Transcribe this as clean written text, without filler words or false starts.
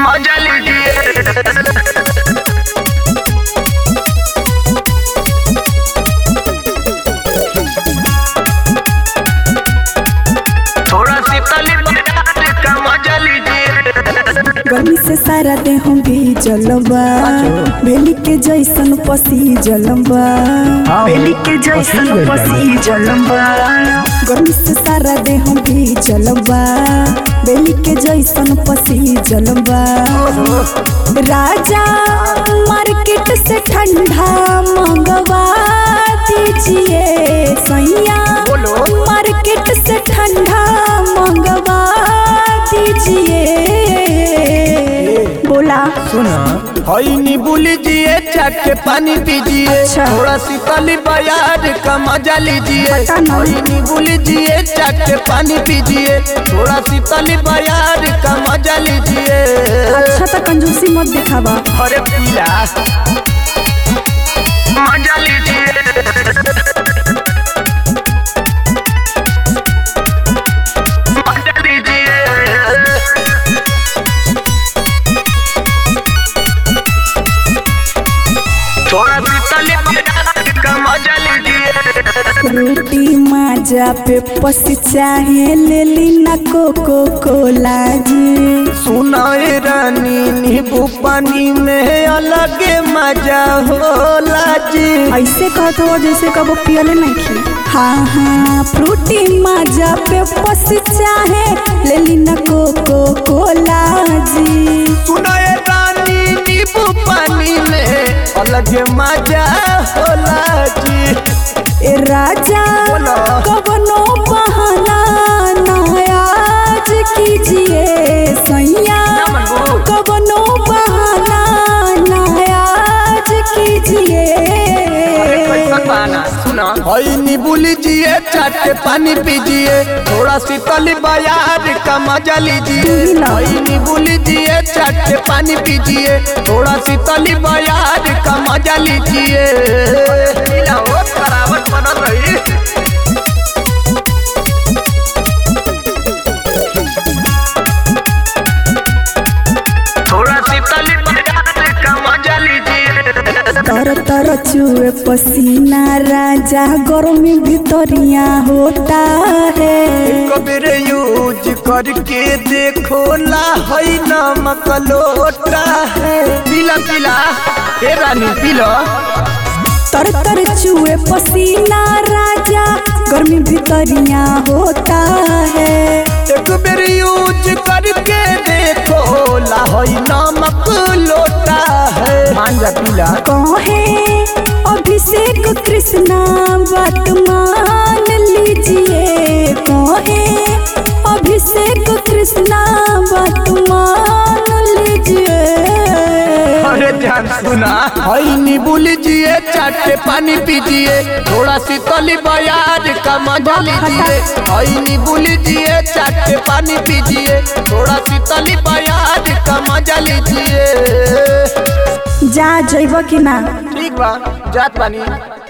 मजा लीजिए। थोड़ा शीतली बयार का मजा लीजिए। गर्मी से सारा देह भीजल बा, बेली के जैसन पसीजल बा, बेली के जैसन पसीजल बा। गर्मी से सारा देह भीजल बा, बेली के जैसन पसीजल बा। राजा मार्केट से ठंडा मंगवा दीजिए सैया, मार्केट से ठंडा मंगवा दीजिए। बोला सुना हई नींबू लीजिए, छक के पानी पीजिए। अच्छा। थोड़ा शीतली बयार का मजा लीजिए। हई नींबू लीजिए, छक के पानी पीजिए। थोड़ा शीतली बयार का मजा लीजिए। अच्छा तो कंजूसी मत दिखावा। अरे पीला मजा लीजिए। मजा लीजिए। थोड़ा शीतली बयार का मजा लीजिए। रोटी माजा पे पस चाहे ले ली ना कोको कोला जी। सुनाए रानी नींबू पानी में अलग मजा होला जी। ऐसे कहत हो जैसे कबो पियले नहीं खी। हाँ हाँ फ्रूटी माजा पे पस चाहे ले ली ना कोको कोला जी। सुनाए रानी नींबू पानी में अलग मजा होला जी। ए राजा बोलो। कबनो बहाना नायाज कीजिए सैया, कबनो बहाना नायाज कीजिए। हई नींबू लीजिए, छक के पानी पीजिए। थोड़ा शीतली बयार का मजा लीजिए। हई नींबू लीजिए, छक के पानी पीजिए। थोड़ा शीतली बयार का मजा लीजिए। थोड़ा शीतली बयार का मजा लीजिए। तर तर चुए पसीना राजा, गर्मी भितरिया होता है। कबीर यूज करके देखो ला हई नमक लोटा है। पीला पीला हे रानी पीला। तर तर चुए पसीना राजा, गर्मी भितरिया होता है। एक बेर यूज करके देखो ला हई नमक लोटा है। मान जा पीला। कहे अभिषेक कृष्णा बात मान लीजिए। कहे अभिषेक कृष्णा बात मान लीजिए। अरे ध्यान सुना हई नींबू लीजिए, छक के पानी पीजिए। थोड़ा शीतली बयार का मजा लीजिए। हई नींबू लीजिए, छक के पानी पीजिए। थोड़ा शीतली बयार का मजा लीजिए। जा जइब कि ना? ठीक बा जात पानी।